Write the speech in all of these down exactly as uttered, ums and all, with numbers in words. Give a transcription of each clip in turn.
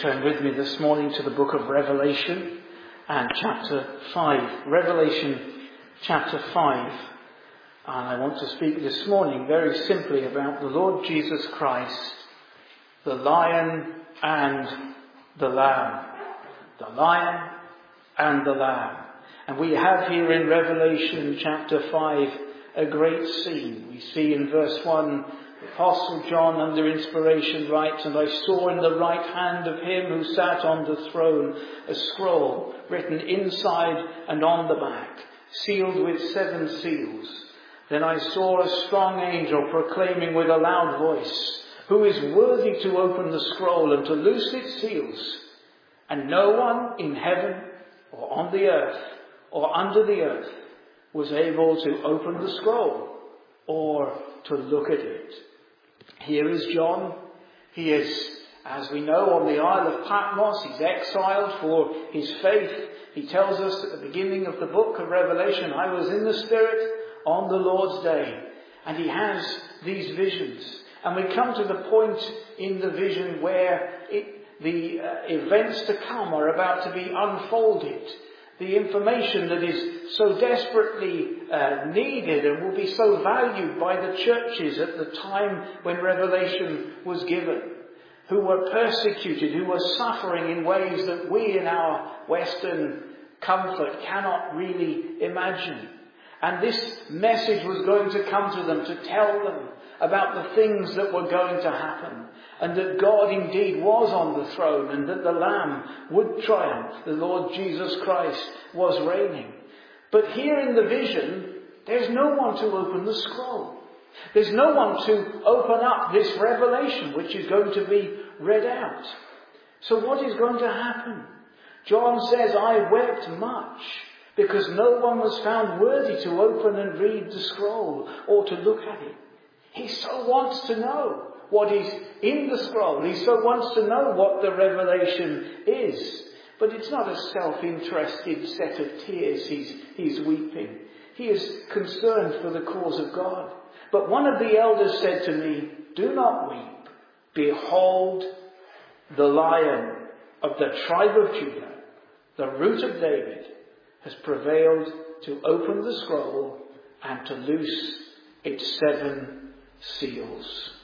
turn with me this morning to the book of Revelation and chapter five. Revelation chapter five. And I want to speak this morning very simply about the Lord Jesus Christ, the Lion and the Lamb. The Lion and the Lamb. And we have here in Revelation chapter five a great scene. We see in verse one, the Apostle John under inspiration writes, "And I saw in the right hand of him who sat on the throne a scroll written inside and on the back, sealed with seven seals. Then I saw a strong angel proclaiming with a loud voice, 'Who is worthy to open the scroll and to loose its seals?' And no one in heaven or on the earth or under the earth was able to open the scroll or to look at it." Here is John. He is, as we know, on the Isle of Patmos. He's exiled for his faith. He tells us at the beginning of the book of Revelation, "I was in the Spirit on the Lord's day." And he has these visions. And we come to the point in the vision where it, the uh, events to come are about to be unfolded. The information that is so desperately uh, needed and will be so valued by the churches at the time when Revelation was given, who were persecuted, who were suffering in ways that we in our Western comfort cannot really imagine. And this message was going to come to them to tell them about the things that were going to happen, and that God indeed was on the throne, and that the Lamb would triumph. The Lord Jesus Christ was reigning. But here in the vision, there's no one to open the scroll. There's no one to open up this revelation which is going to be read out. So what is going to happen? John says, "I wept much, because no one was found worthy to open and read the scroll or to look at it." He so wants to know what is in the scroll. He so wants to know what the revelation is. But it's not a self-interested set of tears he's, he's weeping. He is concerned for the cause of God. But one of the elders said to me, "Do not weep. Behold, the Lion of the tribe of Judah, the Root of David, has prevailed to open the scroll and to loose its seven seals."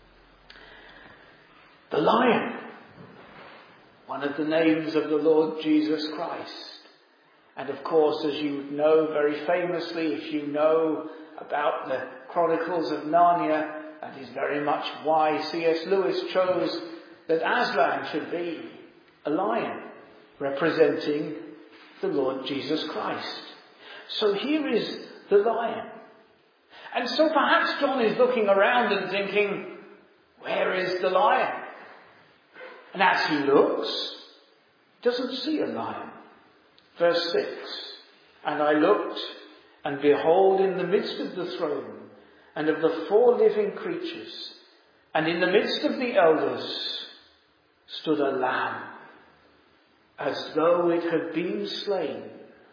The Lion, one of the names of the Lord Jesus Christ. And of course, as you know very famously, if you know about the Chronicles of Narnia, that is very much why C S Lewis chose that Aslan should be a lion representing the Lord Jesus Christ. So here is the Lion. And so perhaps John is looking around and thinking, where is the Lion? And as he looks, he doesn't see a lion. Verse six, "And I looked, and behold, in the midst of the throne, and of the four living creatures, and in the midst of the elders, stood a lamb, as though it had been slain."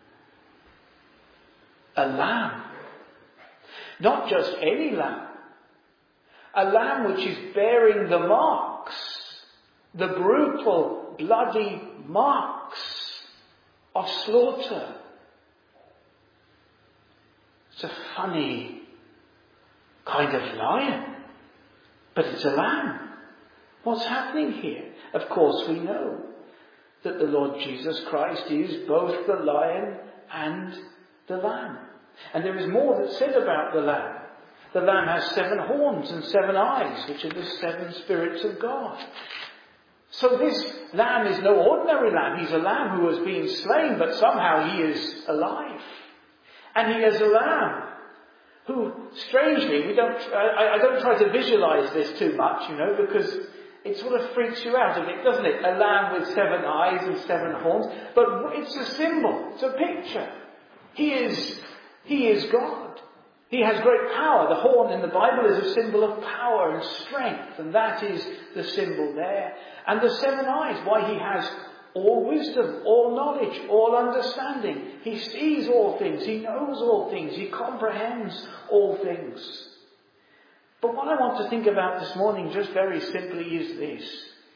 A lamb. Not just any lamb. A lamb which is bearing the marks, the brutal, bloody marks of slaughter. It's a funny kind of lion, but it's a lamb. What's happening here? Of course we know that the Lord Jesus Christ is both the Lion and the Lamb. And there is more that's said about the Lamb. The Lamb has seven horns and seven eyes, which are the seven spirits of God. So this Lamb is no ordinary lamb. He's a lamb who has been slain, but somehow he is alive. And he is a lamb who, strangely, we don't, I, I don't try to visualize this too much, you know, because it sort of freaks you out a bit, doesn't it? A lamb with seven eyes and seven horns. But it's a symbol. It's a picture. He is, he is God. He has great power. The horn in the Bible is a symbol of power and strength, and that is the symbol there. And the seven eyes, why he has all wisdom, all knowledge, all understanding. He sees all things. He knows all things. He comprehends all things. But what I want to think about this morning just very simply is this.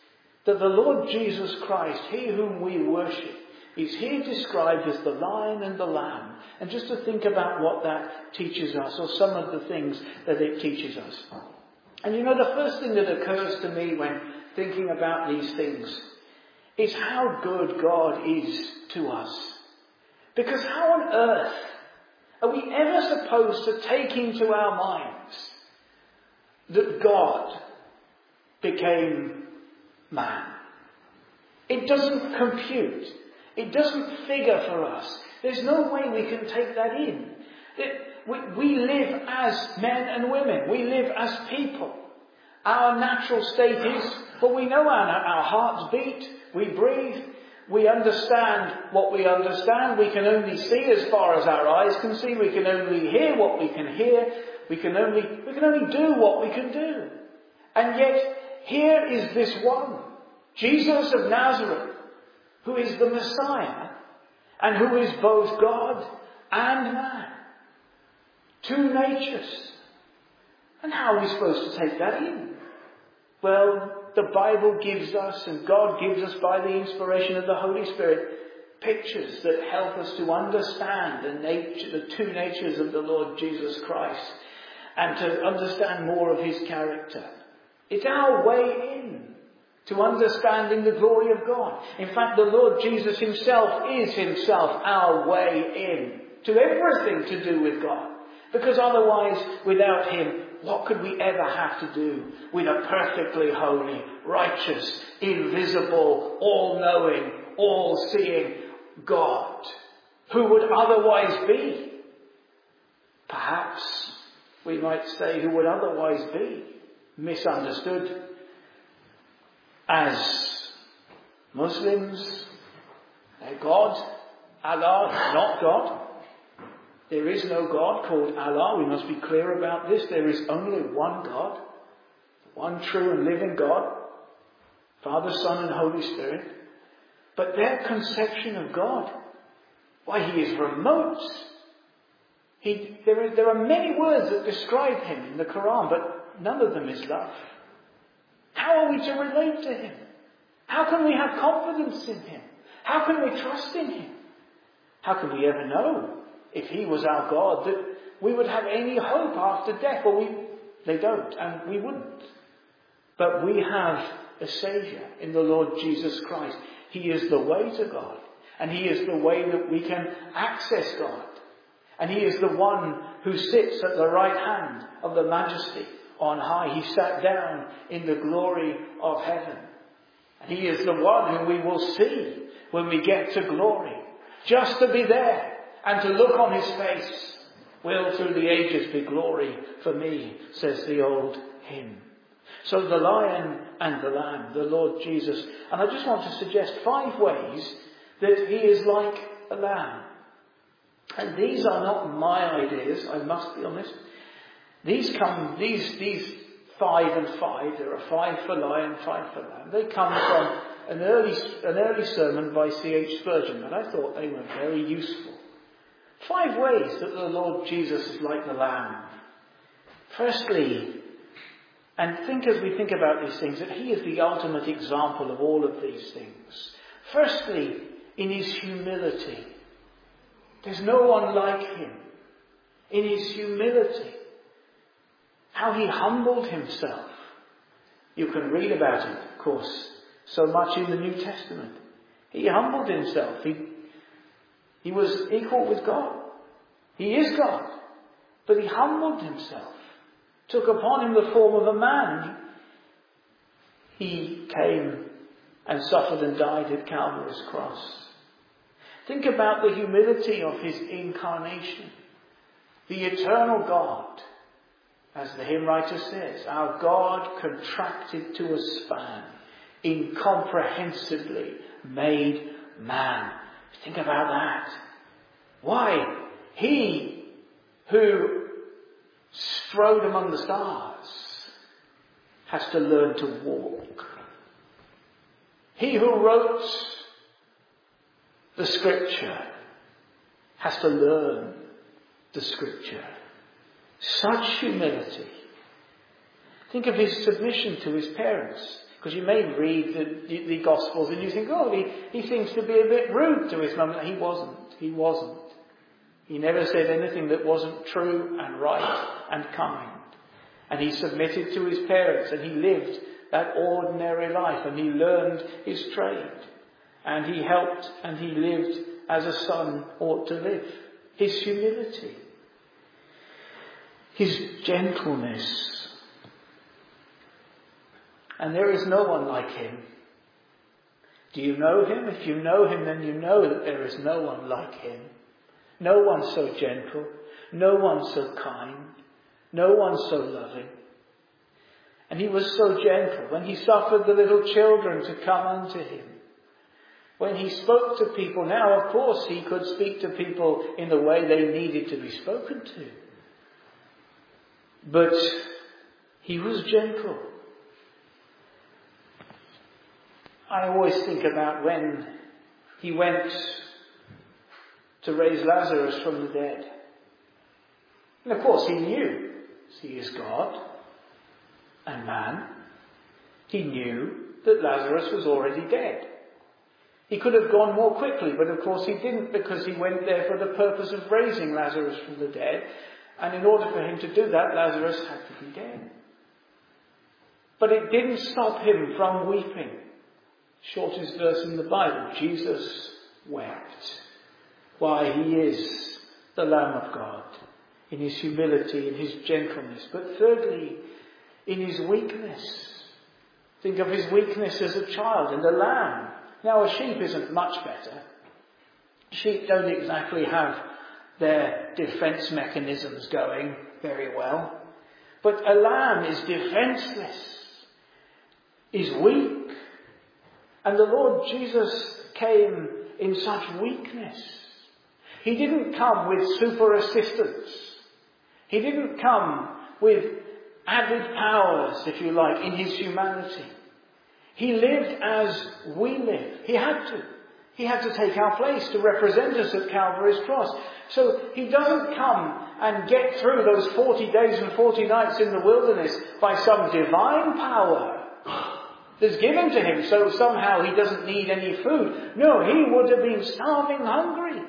that the Lord Jesus Christ, he whom we worship, is here described as the lion and the lamb. And just to think about what that teaches us, or some of the things that it teaches us. And you know, the first thing that occurs to me when thinking about these things is how good God is to us. Because how on earth are we ever supposed to take into our minds that God became man? It doesn't compute. It doesn't figure for us. There's no way we can take that in. We, we live as men and women. We live as people. Our natural state is, well, we know our, our hearts beat, we breathe, we understand what we understand. We can only see as far as our eyes can see. We can only hear what we can hear. We can only, we can only do what we can do. And yet, here is this one, Jesus of Nazareth, who is the Messiah, and who is both God and man. Two natures. And how are we supposed to take that in? Well, the Bible gives us, and God gives us by the inspiration of the Holy Spirit, pictures that help us to understand the nature, the two natures of the Lord Jesus Christ, and to understand more of his character. It's our way in to understanding the glory of God. In fact, the Lord Jesus himself is himself our way in to everything to do with God. Because otherwise, without him, what could we ever have to do with a perfectly holy, righteous, invisible, all-knowing, all-seeing God, who would otherwise be? Perhaps we might say who would otherwise be misunderstood as Muslims, a God, Allah, not God. There is no God called Allah. We must be clear about this. There is only one God, one true and living God, Father, Son and Holy Spirit. But their conception of God, why, he is remote. He, there, are, there are many words that describe him in the Quran, but none of them is love. How are we to relate to him? How can we have confidence in him? How can we trust in him? How can we ever know, if he was our God, that we would have any hope after death? Well, we, they don't, and we wouldn't. But we have a Saviour in the Lord Jesus Christ. He is the way to God, and he is the way that we can access God. And he is the one who sits at the right hand of the Majesty on high. He sat down in the glory of heaven. And he is the one whom we will see when we get to glory. Just to be there and to look on his face will through the ages be glory for me, says the old hymn. So the lion and the lamb, the Lord Jesus. And I just want to suggest five ways that he is like a lamb. And these are not my ideas, I must be honest. These come, these, these five and five, there are five for lion, five for lamb. They come from an early, an early sermon by C H Spurgeon, and I thought they were very useful. Five ways that the Lord Jesus is like the lamb. Firstly, and think as we think about these things, that he is the ultimate example of all of these things. Firstly, in his humility. There's no one like him. In his humility. How he humbled himself. You can read about it, of course, so much in the New Testament. He humbled himself. He, he was equal with God. He is God. But he humbled himself. Took upon him the form of a man. He came and suffered and died at Calvary's cross. Think about the humility of his incarnation. The eternal God, as the hymn writer says, our God contracted to a span, incomprehensibly made man. Think about that. Why? He who strode among the stars has to learn to walk. He who wrote the scripture has to learn the scripture. Such humility. Think of his submission to his parents. Because you may read the, the Gospels and you think, oh, he, he seems to be a bit rude to his mum. He wasn't. He wasn't. He never said anything that wasn't true and right and kind. And he submitted to his parents and he lived that ordinary life and he learned his trade. And he helped and he lived as a son ought to live. His humility. His gentleness. And there is no one like him. Do you know him? If you know him, then you know that there is no one like him. No one so gentle. No one so kind. No one so loving. And he was so gentle when he suffered the little children to come unto him. When he spoke to people, now of course he could speak to people in the way they needed to be spoken to. But he was gentle. I always think about when he went to raise Lazarus from the dead. And of course he knew he is God and man. He knew that Lazarus was already dead. He could have gone more quickly, but of course he didn't, because he went there for the purpose of raising Lazarus from the dead. And in order for him to do that, Lazarus had to be dead. But it didn't stop him from weeping. Shortest verse in the Bible, Jesus wept. Why, he is the Lamb of God in his humility, in his gentleness. But thirdly, in his weakness. Think of his weakness as a child and a lamb. Now, a sheep isn't much better. Sheep don't exactly have their defense mechanisms going very well. But a lamb is defenseless, is weak. And the Lord Jesus came in such weakness. He didn't come with super assistance. He didn't come with added powers, if you like, in his humanity. He lived as we live. He had to. He had to take our place to represent us at Calvary's cross. So he doesn't come and get through those forty days and forty nights in the wilderness by some divine power that's given to him, so somehow he doesn't need any food. No, he would have been starving hungry.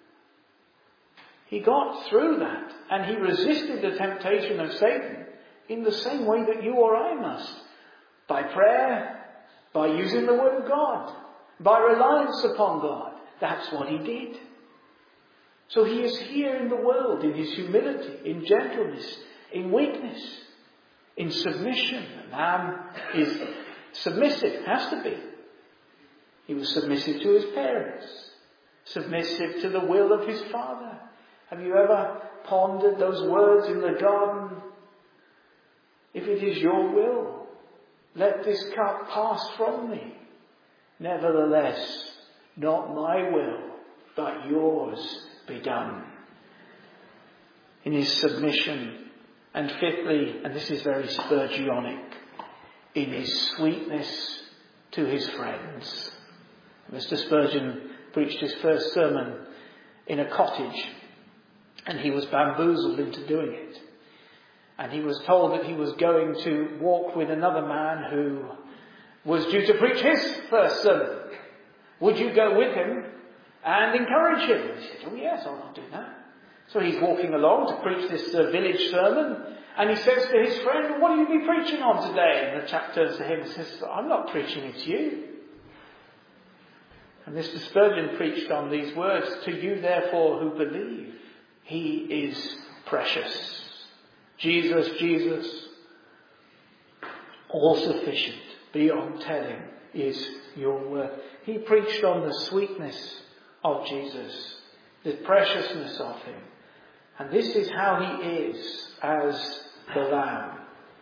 He got through that, and he resisted the temptation of Satan in the same way that you or I must. By prayer, by using the word of God, by reliance upon God. That's what he did. So he is here in the world, in his humility, in gentleness, in weakness, in submission. A lamb is submissive, has to be. He was submissive to his parents, submissive to the will of his father. Have you ever pondered those words in the garden? If it is your will, let this cup pass from me. Nevertheless, not my will, but yours be done. In his submission. And fifthly, and this is very Spurgeonic, in his sweetness to his friends. Mister Spurgeon preached his first sermon in a cottage, and he was bamboozled into doing it. And he was told that he was going to walk with another man who was due to preach his first sermon. Would you go with him and encourage him? He said, oh yes, I'll do that. So he's walking along to preach this uh, village sermon, and he says to his friend, what will you be preaching on today? And the chap turns to him and says, I'm not preaching, it's you. And Mister Spurgeon preached on these words, to you therefore who believe, he is precious. Jesus, Jesus, all sufficient, beyond telling, is your worth. He preached on the sweetness of Jesus, the preciousness of him. And this is how he is as the Lamb.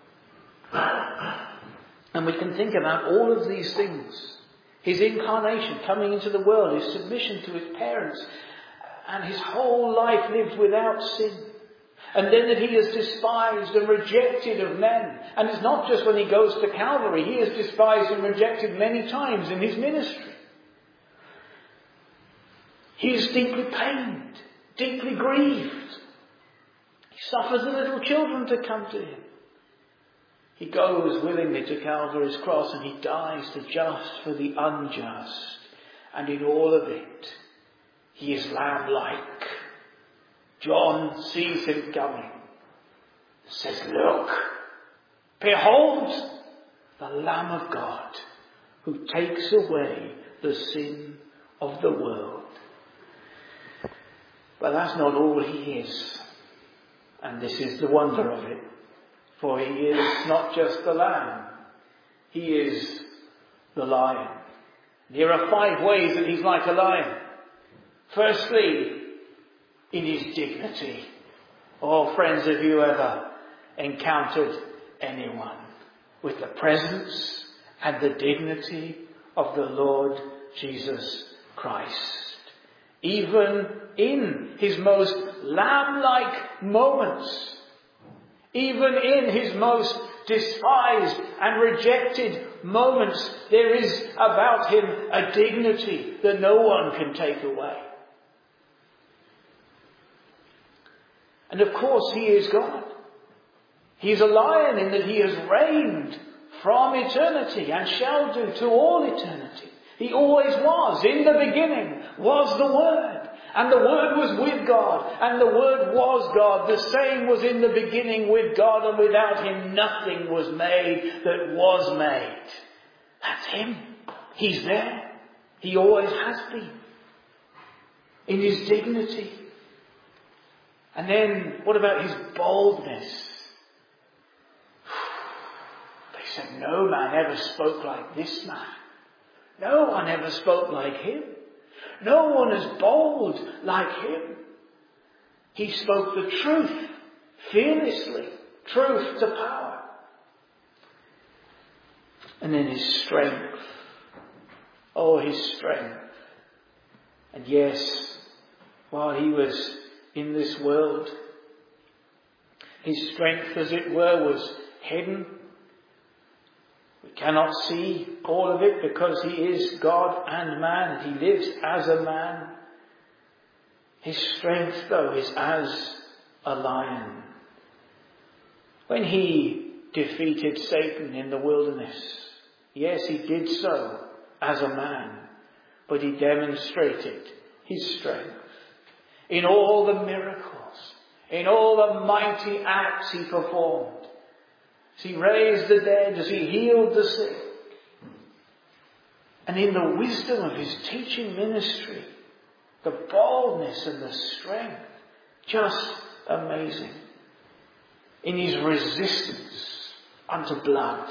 And we can think about all of these things. His incarnation, coming into the world, his submission to his parents, and his whole life lived without sin. And then that he is despised and rejected of men. And it's not just when he goes to Calvary. He is despised and rejected many times in his ministry. He is deeply pained, deeply grieved. He suffers the little children to come to him. He goes willingly to Calvary's cross and he dies the just for the unjust. And in all of it, he is lamb-like. John sees him coming. Says, look, behold the Lamb of God who takes away the sin of the world. But that's not all he is. And this is the wonder of it. For he is not just the Lamb. He is the Lion. Here are five ways that he's like a lion. Firstly, in his dignity. Oh, friends, have you ever encountered anyone with the presence and the dignity of the Lord Jesus Christ? Even in his most lamb-like moments, even in his most despised and rejected moments, there is about him a dignity that no one can take away. And of course he is God. He is a lion in that he has reigned from eternity and shall do to all eternity. He always was. In the beginning was the Word. And the Word was with God. And the Word was God. The same was in the beginning with God. And without him nothing was made that was made. That's him. He's there. He always has been. In his dignity. And then what about his boldness? They said no man ever spoke like this man. No one ever spoke like him. No one is bold like him. He spoke the truth fearlessly. Truth to power. And then his strength. Oh, his strength. And yes, while he was in this world, his strength, as it were, was hidden. We cannot see all of it because he is God and man. And he lives as a man. His strength, though, is as a lion. When he defeated Satan in the wilderness, yes, he did so as a man. But he demonstrated his strength in all the miracles, in all the mighty acts he performed. As he raised the dead, as he healed the sick. And in the wisdom of his teaching ministry, the boldness and the strength, just amazing. In his resistance unto blood,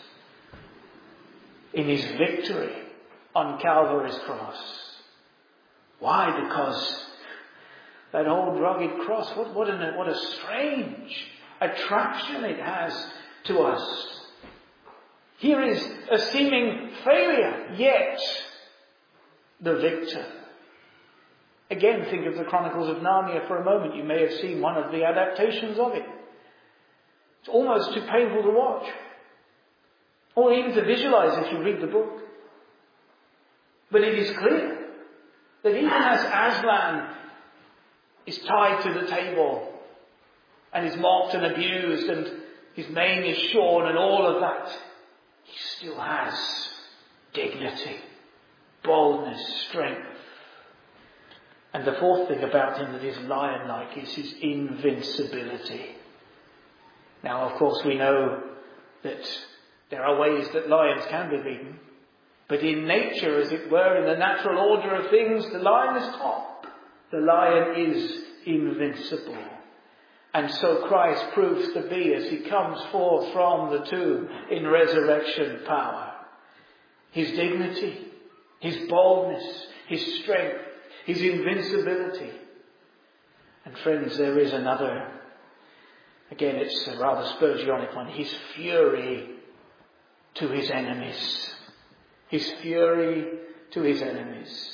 in his victory on Calvary's cross. Why? Because that old rugged cross, what, what, an, what a strange attraction it has to us. Here is a seeming failure, yet the victor. Again, think of the Chronicles of Narnia for a moment. You may have seen one of the adaptations of it. It's almost too painful to watch. Or even to visualize if you read the book. But it is clear that even as Aslan is tied to the table and is mocked and abused and his mane is shorn and all of that, he still has dignity, boldness, strength. And the fourth thing about him that is lion-like is his invincibility. Now, of course, we know that there are ways that lions can be beaten. But in nature, as it were, in the natural order of things, the lion is top. The lion is invincible. And so Christ proves to be as he comes forth from the tomb in resurrection power. His dignity, his boldness, his strength, his invincibility. And friends, there is another, again it's a rather Spurgeonic one, his fury to his enemies. His fury to his enemies.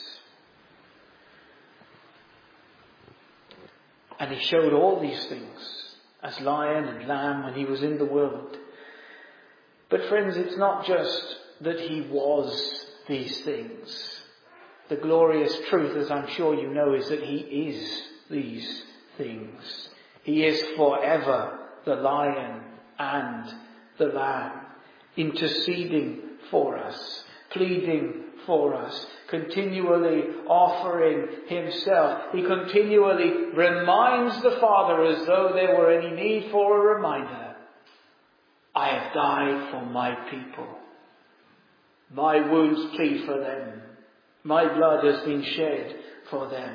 And he showed all these things as lion and lamb when he was in the world. But friends, it's not just that he was these things. The glorious truth, as I'm sure you know, is that he is these things. He is forever the lion and the Lamb, interceding for us, pleading for us, continually offering himself. He continually reminds the Father, as though there were any need for a reminder, I have died for my people. My wounds plead for them. My blood has been shed for them.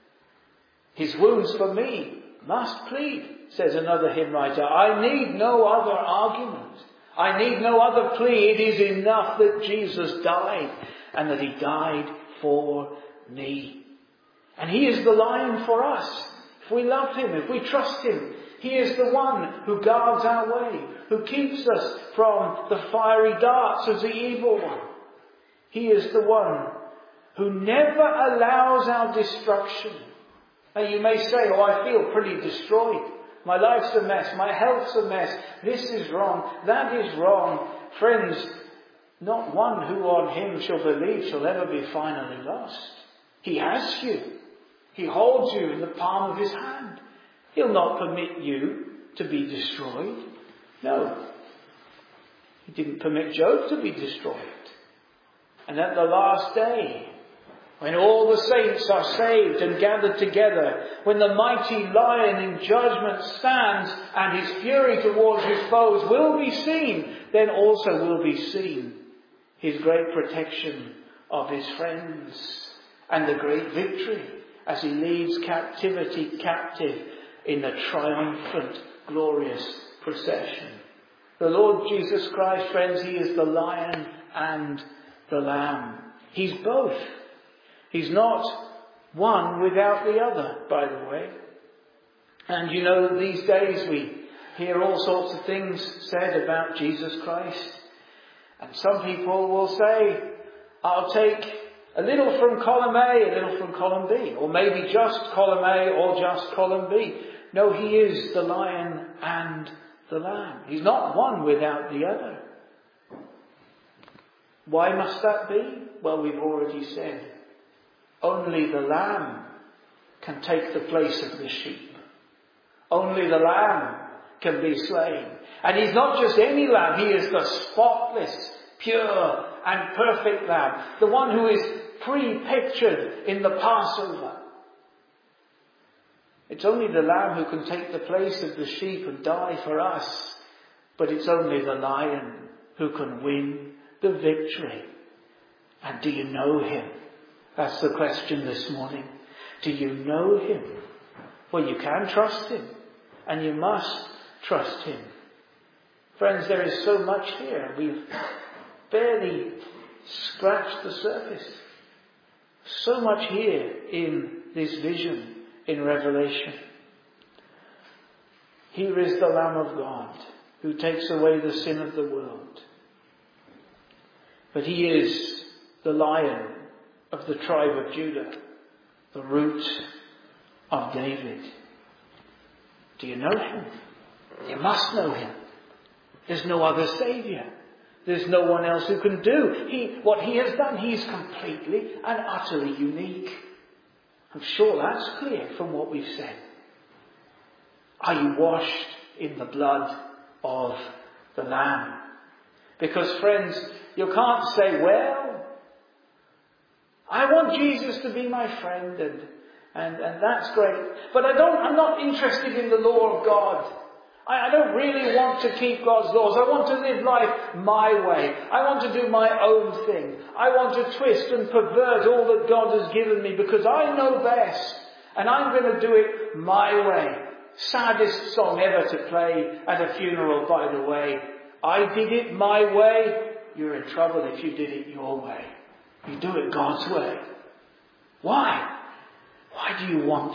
His wounds for me must plead, says another hymn writer. I need no other argument. I need no other plea. It is enough that Jesus died, and that he died for me. And he is the Lion for us. If we love him, if we trust him, he is the one who guards our way, who keeps us from the fiery darts of the evil one. He is the one who never allows our destruction. Now you may say, oh, I feel pretty destroyed. My life's a mess. My health's a mess. This is wrong. That is wrong. Friends, not one who on him shall believe shall ever be finally lost. He has you. He holds you in the palm of his hand. He'll not permit you to be destroyed. No. He didn't permit Job to be destroyed. And at the last day, when all the saints are saved and gathered together, when the mighty Lion in judgment stands and his fury towards his foes will be seen, then also will be seen his great protection of his friends and the great victory as he leads captivity captive in a triumphant, glorious procession. The Lord Jesus Christ, friends, he is the Lion and the Lamb. He's both. He's not one without the other, by the way. And you know, these days we hear all sorts of things said about Jesus Christ. And some people will say, I'll take a little from column A, a little from column B. Or maybe just column A or just column B. No, he is the Lion and the Lamb. He's not one without the other. Why must that be? Well, we've already said. Only the Lamb can take the place of the sheep. Only the Lamb can be slain. And he's not just any Lamb, he is the spotless, pure and perfect Lamb. The one who is pre-pictured in the Passover. It's only the Lamb who can take the place of the sheep and die for us. But it's only the Lion who can win the victory. And do you know him? That's the question this morning. Do you know him? Well, you can trust him. And you must trust him. Friends, there is so much here. We've barely scratched the surface. So much here in this vision in Revelation. Here is the Lamb of God who takes away the sin of the world. But he is the Lion of the tribe of Judah, the root of David. Do you know him? You must know him. There's no other Saviour. There's no one else who can do he, what he has done. He's completely and utterly unique. I'm sure that's clear from what we've said. Are you washed in the blood of the Lamb? Because, friends, you can't say, well, I want Jesus to be my friend and, and, and that's great. But I don't, I'm not interested in the law of God. I, I don't really want to keep God's laws. I want to live life my way. I want to do my own thing. I want to twist and pervert all that God has given me because I know best. And I'm going to do it my way. Saddest song ever to play at a funeral, by the way. I did it my way. You're in trouble if you did it your way. You do it God's way. Why? Why do you want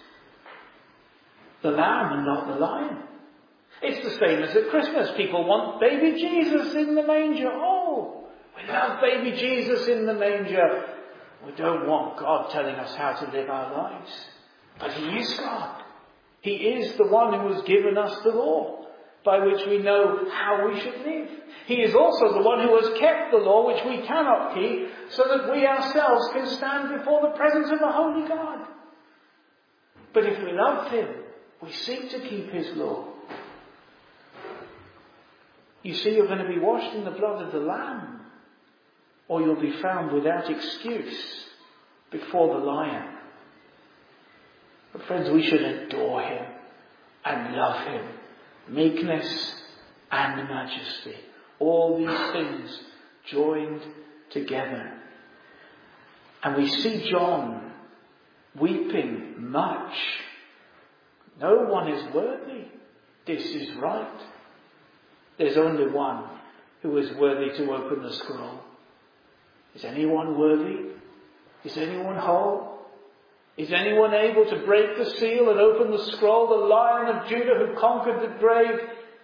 the Lamb and not the Lion? It's the same as at Christmas. People want baby Jesus in the manger. Oh, we love baby Jesus in the manger. We don't want God telling us how to live our lives. But he is God. He is the one who has given us the law, by which we know how we should live. He is also the one who has kept the law which we cannot keep, so that we ourselves can stand before the presence of a holy God. But if we love him, we seek to keep his law. You see, you're going to be washed in the blood of the Lamb, or you'll be found without excuse before the Lion. But friends, we should adore him and love him. Meekness and majesty. All these things joined together. And we see John weeping much. No one is worthy. This is right. There's only one who is worthy to open the scroll. Is anyone worthy? Is anyone whole? Is anyone able to break the seal and open the scroll? The Lion of Judah who conquered the grave.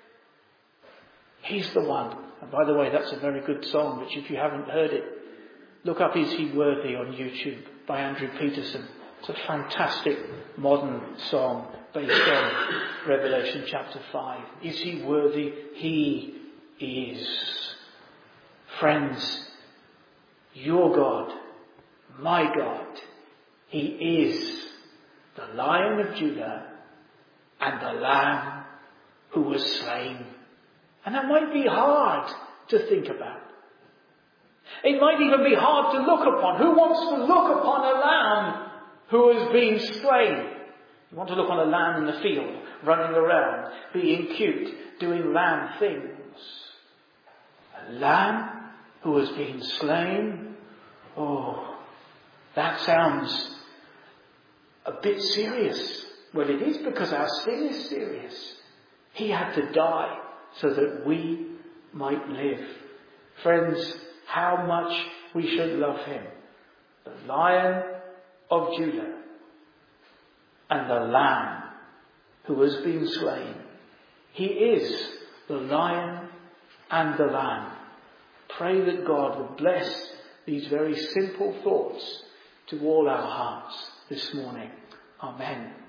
He's the one. And by the way, that's a very good song, which if you haven't heard it, look up Is He Worthy on YouTube by Andrew Peterson. It's a fantastic modern song based on Revelation chapter five. Is he worthy? He is. Friends, your God, my God, he is the Lion of Judah and the Lamb who was slain. And that might be hard to think about. It might even be hard to look upon. Who wants to look upon a lamb who has been slain? You want to look on a lamb in the field, running around, being cute, doing lamb things. A lamb who has been slain? Oh, that sounds a bit serious. Well, it is, because our sin is serious. He had to die so that we might live. Friends, how much we should love him. The Lion of Judah and the Lamb who has been slain. He is the Lion and the Lamb. Pray that God would bless these very simple thoughts to all our hearts this morning. Amen.